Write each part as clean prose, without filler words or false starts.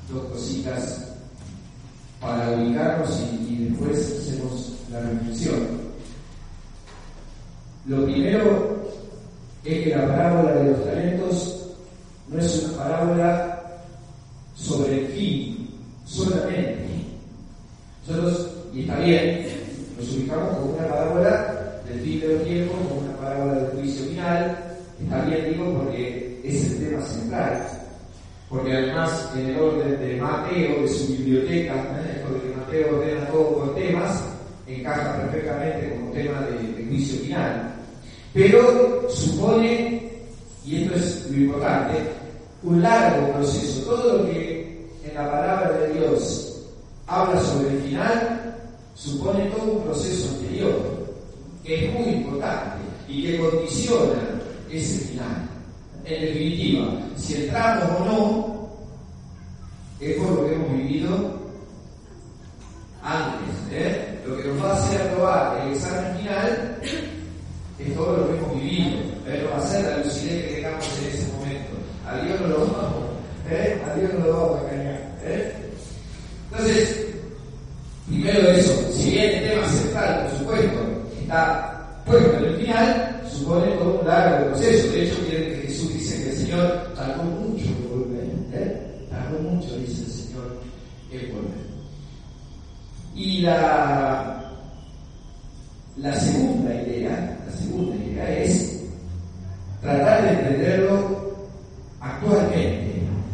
dos cositas para ubicarnos y después hacemos la reflexión. Lo primero es que la parábola de los talentos no es una parábola sobre el fin solamente. Nosotros, y está bien, nos ubicamos como una parábola del fin de los tiempos, como una parábola del juicio final. Está bien, digo, porque es el tema central. Porque además, en el orden de Mateo, de su biblioteca, esto de que Mateo ordena todo por temas, encaja perfectamente como tema de juicio final. Pero supone, y esto es lo importante, un largo proceso. Todo lo que en la palabra de Dios habla sobre el final, supone todo un proceso anterior, que es muy importante y que condiciona ese final. En definitiva, si entramos o no, es por lo que hemos vivido antes. Lo que nos va a hacer aprobar el examen final es todo lo que hemos vivido. No va a ser la lucidez que tengamos en ese momento. A Dios no lo vamos, a Dios no lo vamos a engañar. Entonces, primero eso, si bien el tema central, por supuesto, está puesto en el final, supone todo un largo proceso. De hecho, miren que Jesús dice que el Señor tardó mucho en volver. Tardó mucho, dice el Señor, en volver. Y la segunda idea es tratar de entenderlo actualmente.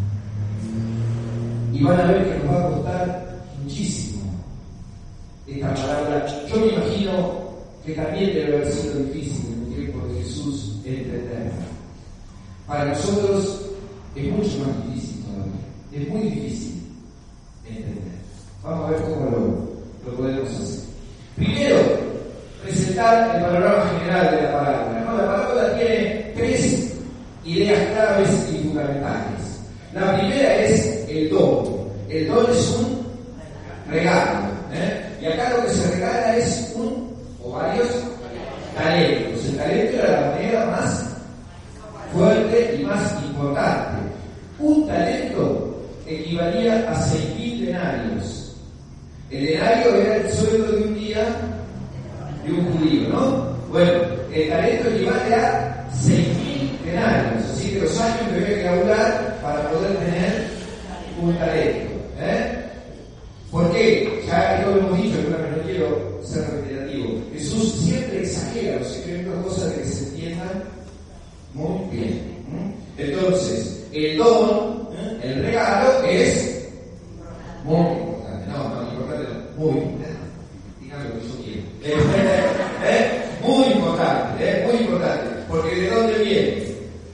Y van a ver que nos va a costar muchísimo esta palabra. Yo me imagino que también debe haber sido difícil en el tiempo de Jesús entenderla. Para nosotros es mucho más difícil todavía. Es muy difícil entender. Vamos a ver cómo lo podemos hacer. Primero, presentar el panorama general de la parábola. La parábola tiene tres ideas claves y fundamentales. La primera es el don. El don es un regalo. Y acá lo que se regala es varios talentos. El talento era la moneda más fuerte y más importante. Un talento equivalía a 6.000 denarios. El denario era el sueldo de un día de un judío, ¿no? Bueno, el talento equivale a 6.000 denarios. Así que los años que debe laburar para poder tener un talento. ¿Por qué? Ya esto lo hemos dicho, pero no quiero ser reiterativo. Jesús siempre exagera los secretos, cosas de que se entiendan muy bien. Entonces, el don, el regalo, es muy importante. No, importante no, muy importante. Dígame lo que yo quiero. Muy importante. Porque ¿de dónde viene?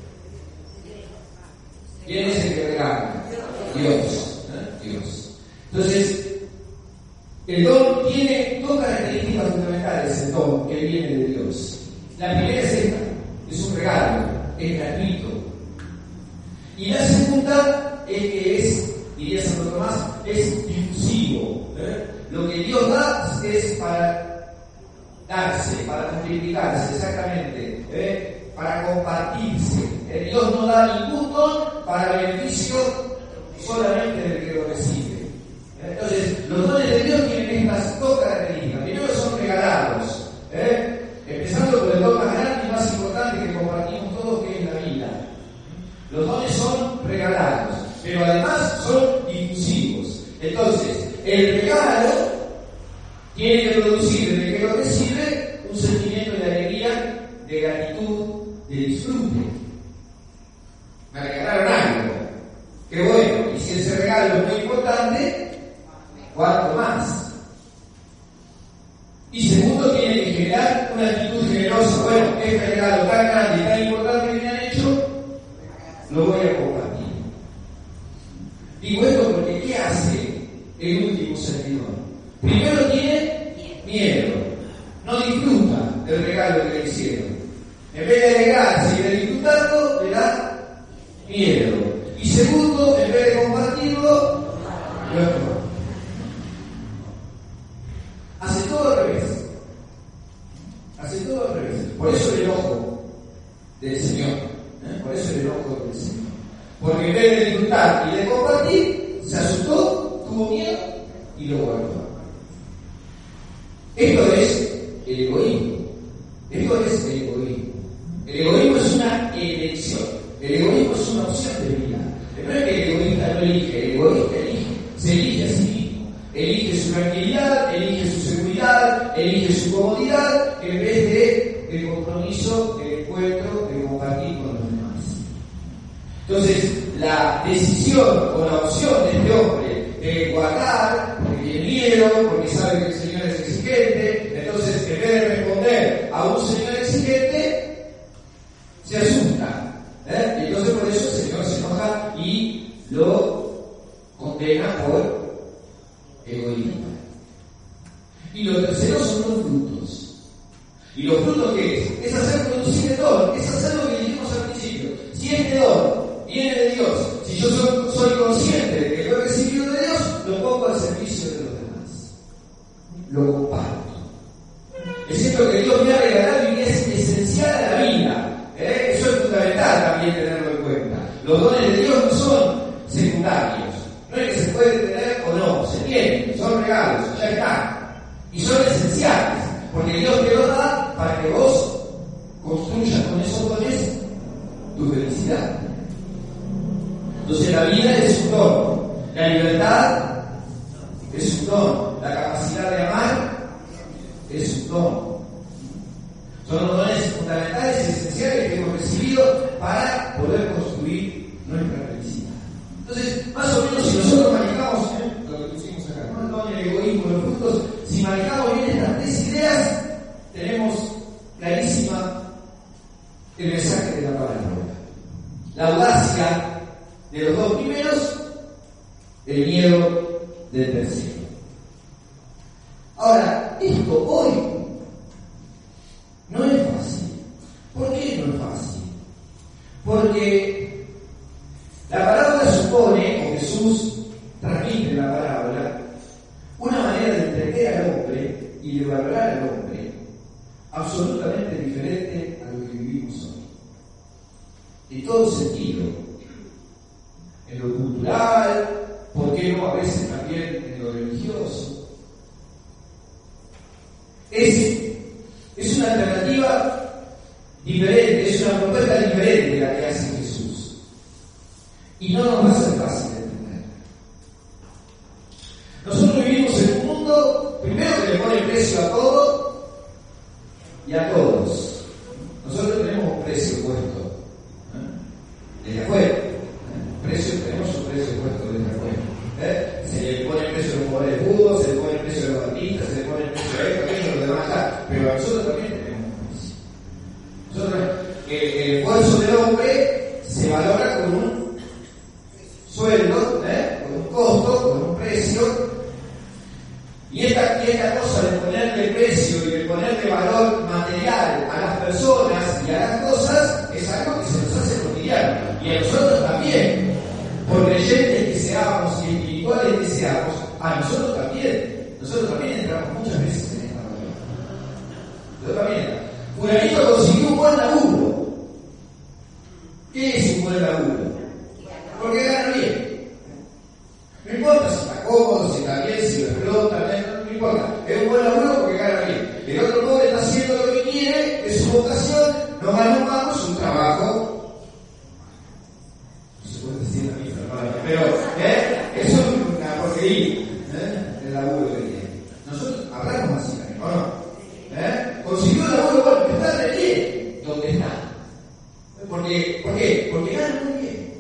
¿Quién es el que regala? Dios. Entonces, el don tiene dos características fundamentales, el don que viene de Dios. La primera es esta, es un regalo, es gratuito. Y la segunda es que es, diría Santo Tomás, es difusivo. Lo que Dios da es para darse, para multiplicarse, exactamente, para compartirse. Dios no da ningún don para beneficio solamente del que lo recibe. Entonces, los dones de Dios tienen estas dos características. Primero, son regalados, empezando por el don más grande y más importante que compartimos todos, que es la vida. Los dones son regalados, pero además son difusivos. Entonces, el regalo tiene que producir en el que lo recibe un sentimiento de alegría, de gratitud, de disfrute. Me regalaron algo, qué bueno, y si ese regalo es muy importante, cuanto más. Y segundo, tiene que generar una actitud generosa. Bueno, este regalo tan grande y tan importante que me han hecho, lo voy a compartir. Digo esto porque ¿qué hace el último servidor? Primero tiene miedo, no disfruta del regalo que le hicieron. En vez de alegrarse y de disfrutarlo, le da miedo. Y segundo, en vez de compartirlo, lo esconde. Hace todo al revés. Por eso el enojo del Señor. Por eso el enojo del Señor. Porque en vez de disfrutar y de compartir, se Se asustó, tuvo miedo y lo guardó. Esto es el egoísmo. Esto es el egoísmo. El egoísmo es una elección. El egoísmo es una opción de vida. No es que el egoísta no elige, el egoísta elige. Se elige a sí mismo. Elige su tranquilidad, elige su seguridad, elige su comodidad, en vez de el compromiso, el encuentro, el compartir con los demás. Entonces, la decisión o la opción de este hombre de guardar, porque tiene miedo, porque sabe que el Señor es exigente, entonces en vez de responder a un Señor exigente, se asusta. Y entonces por eso el Señor se enoja y lo condena por egoísmo. Y lo tercero son los frutos. ¿Y los frutos qué es? Es hacer producir el don, es hacer lo que dijimos al principio. Si este don viene de Dios, si yo soy consciente de que lo he recibido de Dios, lo pongo al servicio de los demás. Lo comparto. Es cierto que Dios me ha regalado y es esencial a la vida. Eso es fundamental también tenerlo en cuenta. Los dones de Dios no son secundarios. No es que se puede tener o no, se tienen, son regalos, ya están. Y son esenciales, porque Dios te los da para que vos construyas con esos dones tu felicidad. Entonces la vida es un don, la libertad es un don, la capacidad de amar es un don. Son los dones fundamentales y esenciales que hemos recibido para poder construir nuestra felicidad. Entonces, más o menos, si nosotros manejamos lo que pusimos acá, ¿no? El don, el egoísmo, los frutos, si manejamos bien estas tres ideas, tenemos clarísima el mensaje de la palabra. La audacia de los dos primeros, el miedo del tercero. Ahora, esto hoy no es fácil. ¿Por qué no es fácil? Porque la parábola supone, o Jesús transmite en la parábola, una manera de entender al hombre y de valorar al hombre absolutamente diferente a lo que vivimos hoy. En todo sentido. En lo cultural, ¿por qué no a veces también en lo religioso? Es una alternativa diferente, es una propuesta diferente de la que hace Jesús. Y no nos va a ser fácil de entender. Nosotros vivimos en un mundo, primero que le pone precio a todo y a todos. Nosotros tenemos un precio puesto desde afuera. Tenemos un precio puesto desde afuera. Se le pone el precio a los jugadores de fútbol, se le pone el precio a los artistas, se le pone el precio a esto, aquello, lo demás acá. Pero nosotros también tenemos un precio. Nosotros, el esfuerzo del hombre se valora con un sueldo, con un costo, con un precio. Y esta cosa de ponerle precio y de ponerle valor material a las personas y a las cosas es algo que se nos hace cotidiano. Y a nosotros también, por creyentes que seamos y espirituales que seamos, a nosotros también entramos muchas veces en esta manera. Yo también. Fulanito consiguió un buen laburo. ¿Qué es un buen laburo? Porque gana bien. No importa si está cómodo, si está bien, si lo explota, no importa. Es un buen laburo porque gana bien. El otro pobre está haciendo lo que quiere, es su vocación, nos ganamos un trabajo. Pero eso es una porquería, el laburo que tiene. Nosotros hablamos así, ¿o no? Consiguió un laburo bueno, pero está de bien donde está. ¿Por qué? Porque gana muy bien.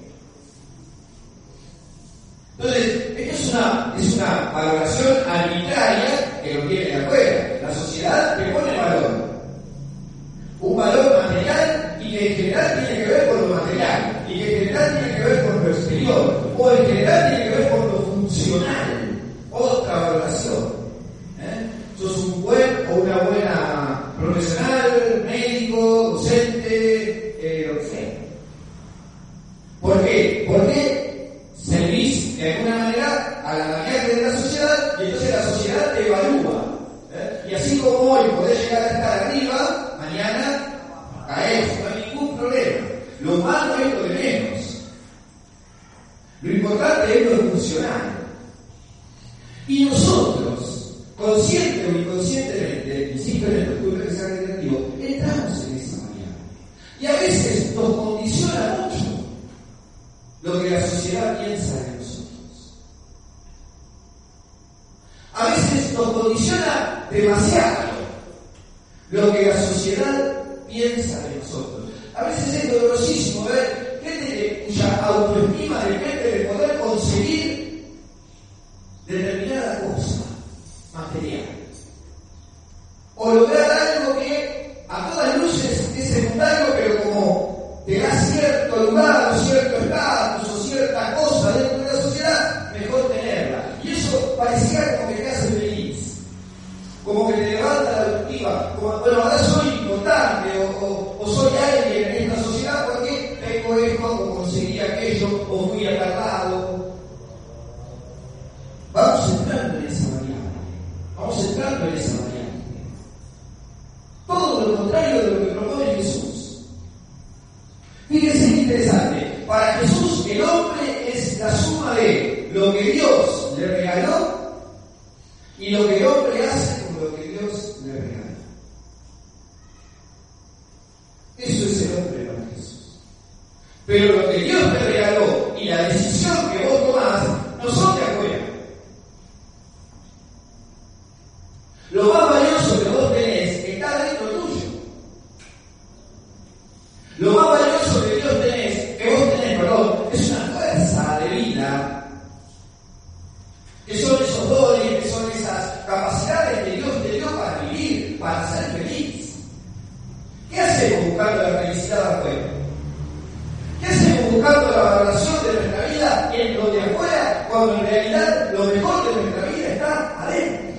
Entonces, esto es una valoración arbitraria que lo tiene de afuera. La sociedad le pone valor. Un valor material y que en general tiene que ver con lo material. Y que en general tiene que ver con lo exterior, o en general tiene que ver con lo funcional, otra valoración. Sos un buen o una buena profesional, médico, docente, lo que sea. ¿Por qué? Porque servís de alguna manera a la variante de la sociedad y entonces la sociedad te evalúa. Y así como hoy podés llegar a estar arriba, mañana caes, no hay ningún problema. Lo malo es lo de menos. Lo importante importante es lo funcional. Y nosotros, consciente o inconscientemente, insisto en el estudio que sea recreativo, entramos en esa variable. Y a veces nos condiciona mucho lo que la sociedad piensa de nosotros. A veces nos condiciona demasiado lo que la sociedad piensa de nosotros. A veces es dolorosísimo ver gente cuya autoestima depende de poder conseguir determinada cosa material. O lograr algo que a todas luces es secundario, pero como te da cierto lugar, o cierto estatus, o cierta cosa dentro de la sociedad, mejor tenerla. Y eso parecía como que te hace feliz. Como que te levanta la autoestima, como, bueno, ahora soy importante, o soy alguien en esta sociedad porque tengo esto, o conseguí aquello, o fui a tal lado. Vamos entrando en esa variable. Vamos entrando en esa variable. Todo lo contrario de lo que propone Jesús. Fíjense qué interesante. Para Jesús el hombre es la suma de lo que Dios le regaló y lo que el hombre hace con lo que Dios le regala. Eso es el hombre para Jesús. Pero lo que Dios te regaló y la decisión que vos tomás no son de afuera. Lo más valioso que vos tenés está dentro tuyo. Lo más valioso que vos tenés, es una fuerza de vida, que son esos dones, que son esas capacidades que Dios te dio para vivir, para ser feliz. ¿Qué hacemos buscando la felicidad afuera? ¿Qué hacemos buscando la valoración de nuestra vida en lo de afuera, cuando en realidad lo mejor de nuestra vida está adentro?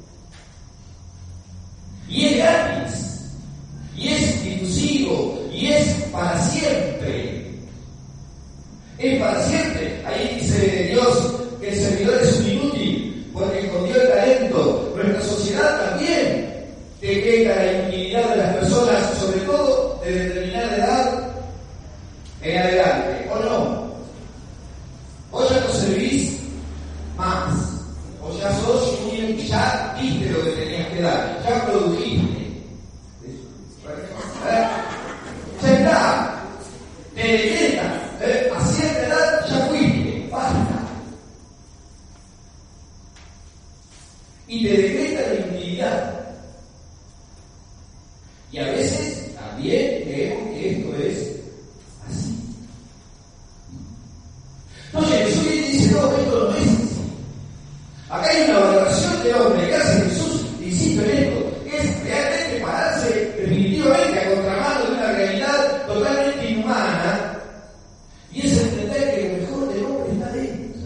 Y es gratis, y es difusivo, y es para siempre. Es para siempre. Ahí dice Dios que el servidor es un inútil porque escondió el talento. Nuestra sociedad también detecta la inutilidad de las personas, sobre todo de determinada edad en adelante, ¿o no? O ya no servís más, o ya sos un, ya viste lo que tenías que dar, ya produjiste. Ya está, te decreta, a cierta edad ya fuiste, basta. Y te decreta la inutilidad. Y a veces también creemos que esto es así. Entonces Jesús viene y dice, no, esto no es así. Acá hay una valoración del hombre que hace Jesús, insisto en esto, que es realmente pararse definitivamente a contramano de una realidad totalmente inhumana, y es entender que lo mejor del hombre está dentro.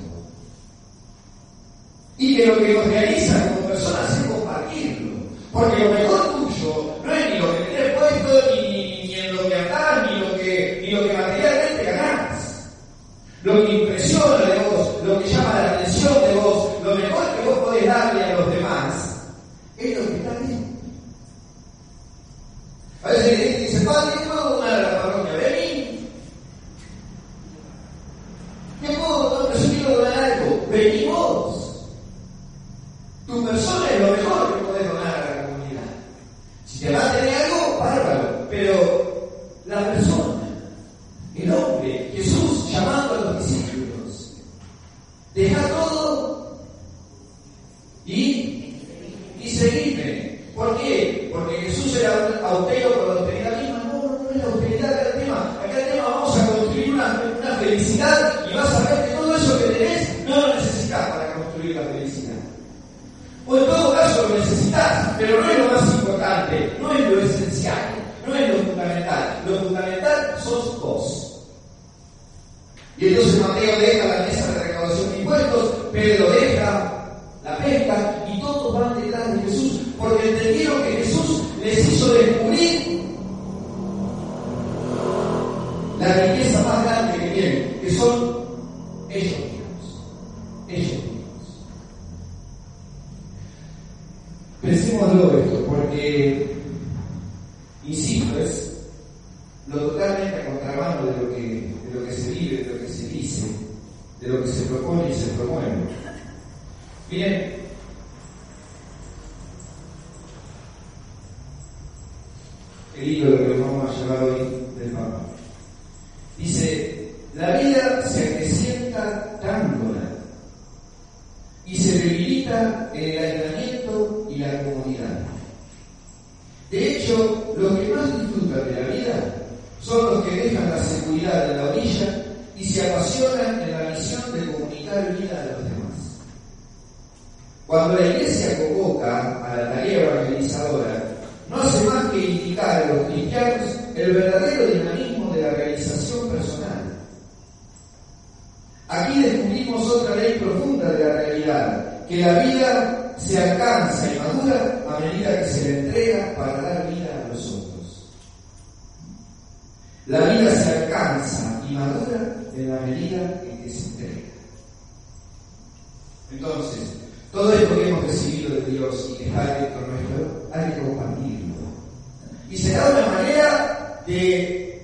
Y que lo que nos realiza como personas es compartirlo. Porque lo mejor tuyo no es ni lo que tenés puesto, ni en lo que andás, ni lo que materialmente ganás. Lo que impresiona de vos, lo que llama la atención de vos, lo mejor que vos podés darle a los demás, es lo que está dentro. A veces dice, padre, ¿qué puedo donar a la parroquia? Vení. ¿Qué puedo donar? Yo quiero donar algo. Vení vos. Tu persona es lo mejor que podés donar a la comunidad. Si te va a tener algo, bárbaro. Pero la persona, el hombre, Jesús llamando a los discípulos, deja todo y seguirme. ¿Por qué? Porque Jesús era austero por la austeridad misma. No es la austeridad acá el tema. Acá el tema vamos a construir una felicidad y vas a ver que todo eso que tenés no lo necesitas para construir la felicidad. O en todo caso lo necesitas, pero no es lo más importante, no es lo esencial, no es lo fundamental. Lo fundamental sos vos. Y entonces Mateo deja la mesa de recaudación de impuestos, Pedro deja la pesca y todos van detrás de Jesús, porque entendieron que Jesús les hizo descubrir la riqueza más grande que tienen, que son ellos mismos. Ellos mismos. Pensémoslo esto, porque, insisto, es lo totalmente a contrabando de lo que se vive, de lo que se dice. de lo que se propone y se promueve. Miren, el libro que vamos a llevar hoy del Papa dice: la vida se acrecienta dándola y se debilita en el aislamiento y la comodidad. De hecho, los que más disfrutan de la vida son los que dejan la seguridad en la orilla y se apasionan en la misión de comunicar vida a los demás. Cuando la Iglesia convoca a la tarea evangelizadora, no hace más que indicar a los cristianos el verdadero dinamismo de la realización personal. Aquí descubrimos otra ley profunda de la realidad, que la vida se alcanza y madura a medida que se le entrega para dar vida a los otros. La vida se alcanza y madura en la medida en que se entrega. Entonces, todo esto que hemos recibido de Dios y que está dentro nuestro, hay que compartirlo. Y será una manera de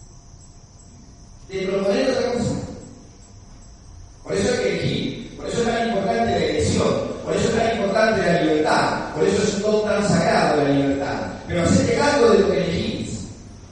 proponer otra cosa. Por eso hay que elegir, por eso es tan importante la elección, por eso es tan importante la libertad, por eso es un don tan sagrado la libertad. Pero hacete cargo de lo que elegís.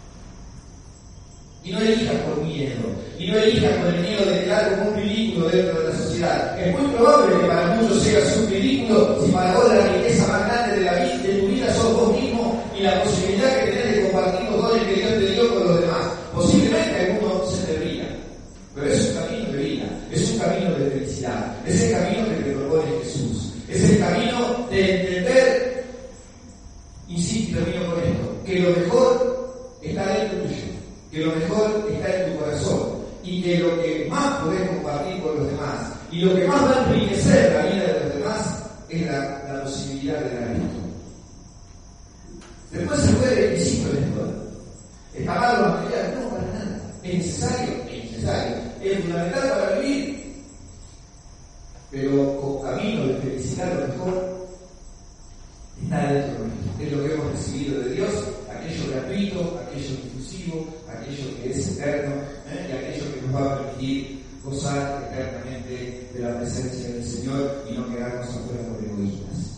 Y no elijas por miedo, y no elijas con el miedo de quedar como un ridículo dentro de la sociedad. Es muy probable que para muchos seas un ridículo si para vos la riqueza más grande de la vida, de tu vida, sos vos mismo y la posibilidad que tenés de compartir los dones que Dios te dio con los demás. Posiblemente algunos se te rían, pero es un camino de vida, es un camino de felicidad, es el camino que te propone Jesús, es el camino de entender, insisto, termino con esto, que lo mejor está dentro tuyo, que lo mejor está en tu corazón y que lo que más podés compartir con los demás y lo que más va a enriquecer la vida de los demás es la posibilidad de la virtud. Después se puede, insisto en esto, ¿está mal lo material? No, para nada. ¿Es necesario? Es necesario. ¿Es fundamental para vivir? Pero con camino de felicidad lo mejor está dentro de nosotros. Es lo que hemos recibido de Dios, aquello gratuito, aquello difusivo, aquello que es eterno, y aquello que nos va a permitir gozar eternamente de la presencia del Señor y no quedarnos afuera por egoístas.